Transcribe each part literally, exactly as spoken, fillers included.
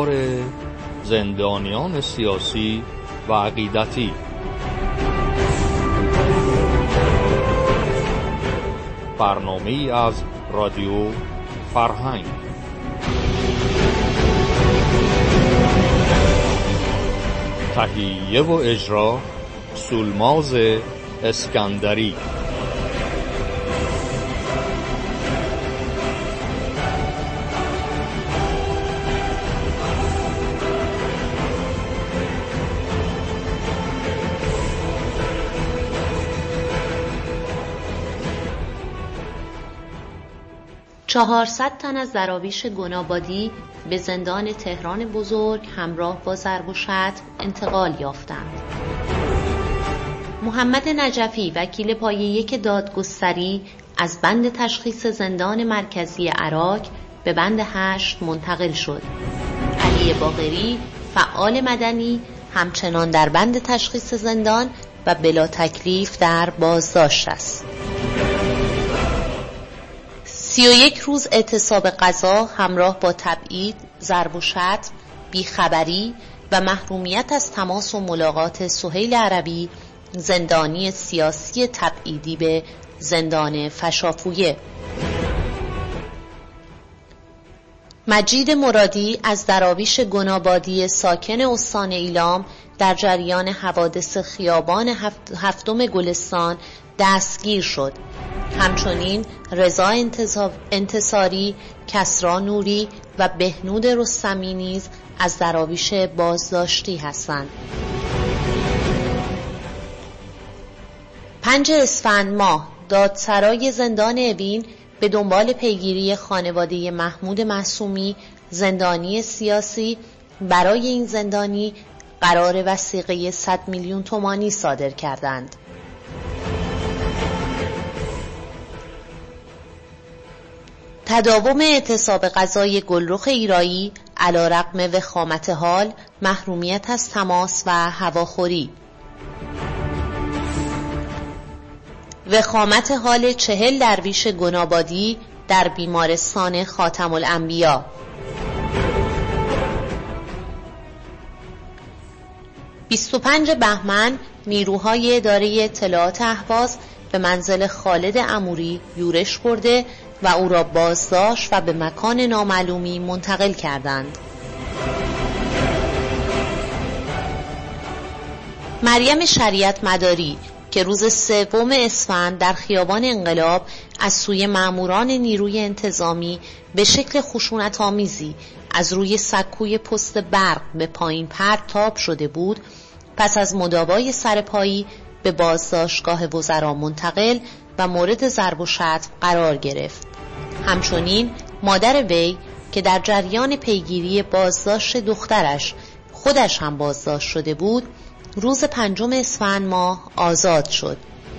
اخبار زندانیان سیاسی و عقیدتی. برنامه‌ای از رادیو فرهنگ. تهیه و اجرا سولماز اسکندری. چهارصد تن از دراویش گنابادی به زندان تهران بزرگ همراه با ضرب و شتم انتقال یافتند. محمد نجفی وکیل پایه یک دادگستری از بند تشخیص زندان مرکزی عراق به بند هشت منتقل شد. علی باقری فعال مدنی همچنان در بند تشخیص زندان و بلا تکلیف در بازداشت است. سی و یک روز اعتصاب قضا همراه با تبعید، ضرب و شتم، بیخبری و محرومیت از تماس و ملاقات سهیل عربی، زندانی سیاسی تبعیدی به زندان فشافویه. مجید مرادی از دراویش گنابادی ساکن استان ایلام در جریان حوادث خیابان هفت هفتم گلستان دستگیر شد. همچنین رضا انتصاری، کسری نوری و بهنود رستمی نیز از دراویش بازداشتی هستند. پنج اسفند ماه دادسرای زندان اوین به دنبال پیگیری خانواده محمود معصومی زندانی سیاسی برای این زندانی قرار وثیقه صد میلیون تومانی صادر کردند. تداوم اعتصاب قضای گلرخ ایرایی علیرغم وخامت حال، محرومیت از تماس و هواخوری. وخامت حال چهل درویش گنابادی در بیمارستان خاتم الانبیا. بیست و پنجم بهمن نیروهای اداره اطلاعات اهواز به منزل خالد اموری یورش برده و او را بازداشت و به مکان نامعلومی منتقل کردند. مریم شریعت مداری که روز سوم اسفند در خیابان انقلاب از سوی ماموران نیروی انتظامی به شکل خشونت‌آمیزی از روی سکوی پست برق به پایین پرتاب شده بود، پس از مداوای سرپایی به بازداشتگاه وزرا منتقل و مورد ضرب و شتم قرار گرفت. همچنین مادر وی که در جریان پیگیری بازداشت دخترش خودش هم بازداشت شده بود، روز پنجم اسفند ماه آزاد شد.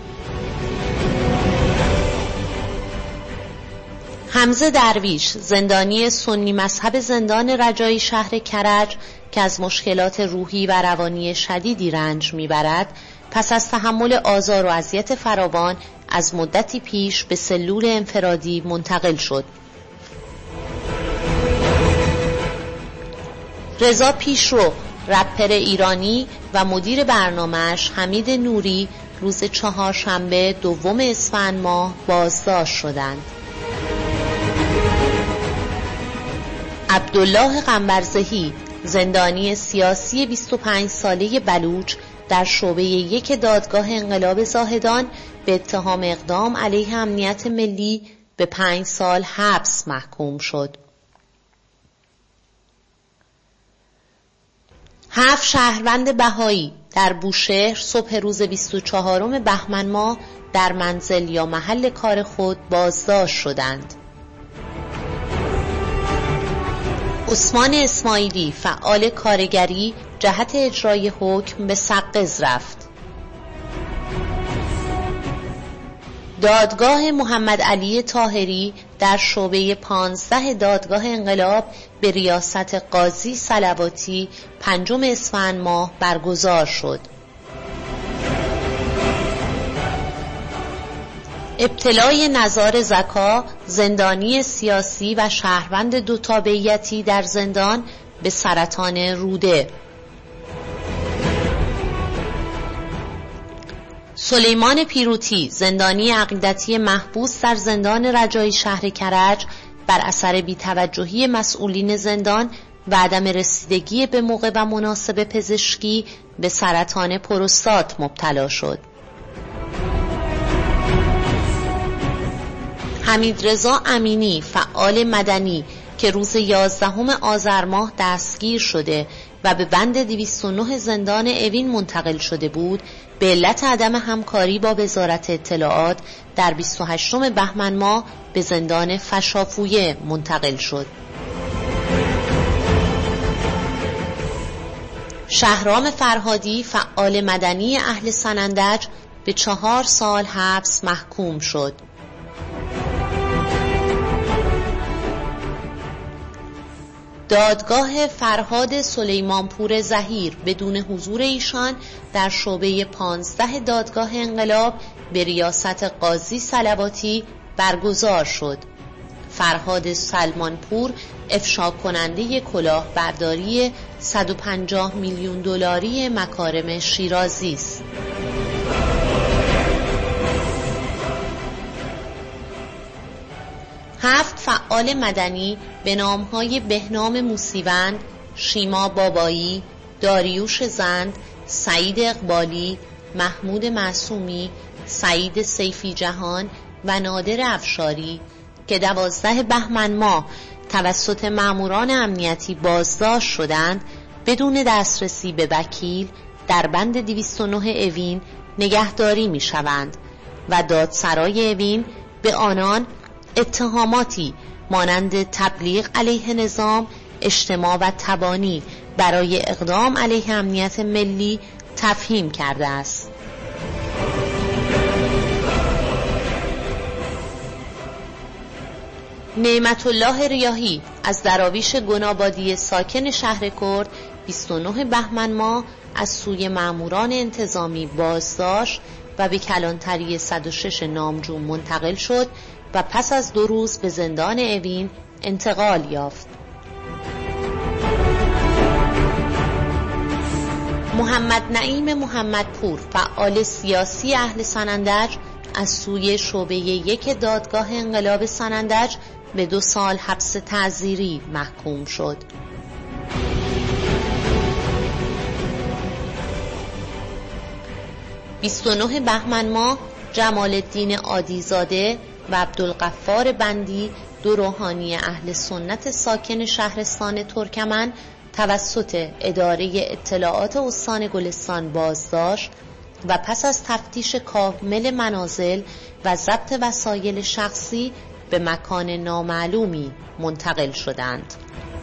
حمزه درویش زندانی سنی مذهب زندان رجایی شهر کرج که از مشکلات روحی و روانی شدیدی رنج میبرد، پس از تحمل آزار و اذیت فراوان از مدتی پیش به سلول انفرادی منتقل شد. رضا پیشرو رپر ایرانی و مدیر برنامه‌اش حمید نوری روز چهارشنبه دوم اسفند ماه بازداشت شدند. عبدالله قنبرزهی زندانی سیاسی بیست و پنج ساله بلوچ در شعبه یک دادگاه انقلاب زاهدان به اتهام اقدام علیه امنیت ملی به پنج سال حبس محکوم شد. هفت شهروند بهایی در بوشهر صبح روز بیست و چهارم بهمن ماه در منزل یا محل کار خود بازداشت شدند. عثمان اسماعیلی فعال کارگری جهت اجرای حکم به سقز رفت. دادگاه محمد علی طاهری در شعبه پانزده دادگاه انقلاب به ریاست قاضی صلواتی پنجم اسفند ماه برگزار شد. ابتلای نزار زکا زندانی سیاسی و شهروند دو تابعیتی در زندان به سرطان روده. سلیمان پیروتی، زندانی عقیدتی محبوس در زندان رجایی شهر کرج، بر اثر بی‌توجهی مسئولین زندان و عدم رسیدگی به موقع و مناسب پزشکی به سرطان پروستات مبتلا شد. حمیدرضا امینی، فعال مدنی که روز یازدهم آذر ماه دستگیر شده و به بند دویست و نه زندان اوین منتقل شده بود، به علت عدم همکاری با وزارت اطلاعات در بیست و هشتم بهمن ماه به زندان فشافویه منتقل شد. شهرام فرهادی، فعال مدنی اهل سنندج، به چهار سال حبس محکوم شد. دادگاه فرهاد سلیمانپور ظهیر بدون حضور ایشان در شعبه پانزده دادگاه انقلاب به ریاست قاضی صلواتی برگزار شد. فرهاد سلیمانپور افشا کننده کلاهبرداری صد و پنجاه میلیون دلاری مکارم شیرازی است. هفت فعال مدنی به نامهای بهنام موسیوند، شیما بابایی، داریوش زند، سعید اقبالی، محمود معصومی، سعید سیفی جهان و نادر افشاری که دوازده بهمن ماه توسط ماموران امنیتی بازداشت شدند، بدون دسترسی به وکیل در بند دویست و نه اوین نگهداری می شوند و دادسرای اوین به آنان اتهاماتی مانند تبلیغ علیه نظام، اجتماع و تبانی برای اقدام علیه امنیت ملی تفهیم کرده است. نعمت الله ریاحی از دراویش گنابادی ساکن شهر کرد بیست و نه بهمن ماه از سوی ماموران انتظامی بازداشت و به کلانتری صد و شش نامجو منتقل شد و پس از دو روز به زندان اوین انتقال یافت. محمد نعیم محمدپور، فعال سیاسی اهل سنندج، از سوی شعبه یک دادگاه انقلاب سنندج به دو سال حبس تعزیری محکوم شد. بیست و نه بهمن ماه جمال الدین عادیزاده و عبدالغفار بندی، دو روحانی اهل سنت ساکن شهرستان ترکمن، توسط اداره اطلاعات استان گلستان بازداشت و پس از تفتیش کامل منازل و ضبط وسایل شخصی به مکان نامعلومی منتقل شدند.